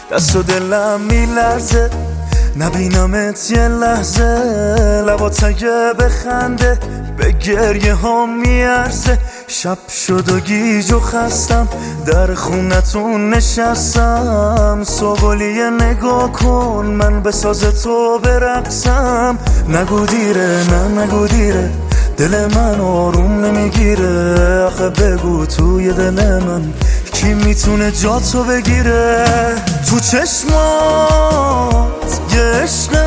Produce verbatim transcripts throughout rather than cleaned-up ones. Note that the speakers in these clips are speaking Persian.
دست و دلم میلرزه نبینمت یه لحظه، لبات اگه بخنده به گریه ها میارزه. شب شد و گیج و خستم در خونتون نشستم، صبحولیه نگاه کن من به ساز تو برقصم. نگو دیره نه نگو دیره دل من آروم نمیگیره، آخه بگو توی دل من کی میتونه جا تو بگیره. تو چشمات یه عشقه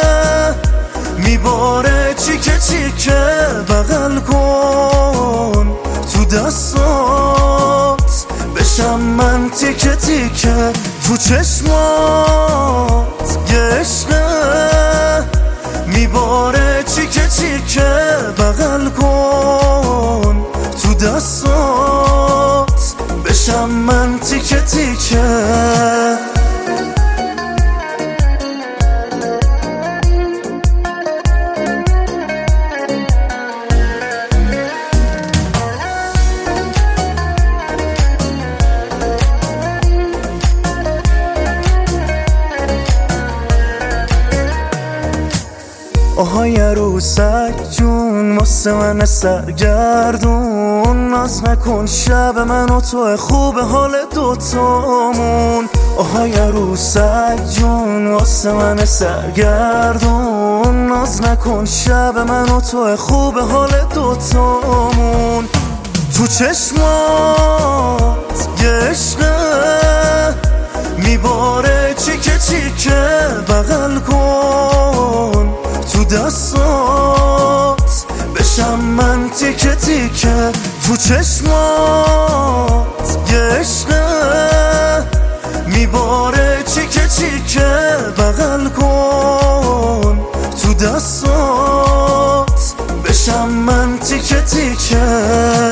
میباره چیکه چیکه، بغل کن تو دستات بشم من تیکه تیکه. تو چشمات یه عشقه میباره چیکه چیکه، بغل کن تو دستات بشم من تیکه تیکه. آهای عروسک جون واسه من سرگردون، ناز نکن شب من و تو خوب حال دوتامون. آهای عروسک جون واسه من سرگردون، ناز نکن شب من و تو خوب حال دوتامون. تو چشمات یه عشقه میباره چیکه چیکه، بغل کن تو دستات بشم من تیکه تیکه. تو چشمات یه عشقه میباره چیکه چیکه، بغل کن تو دستات بشم من تیکه تیکه.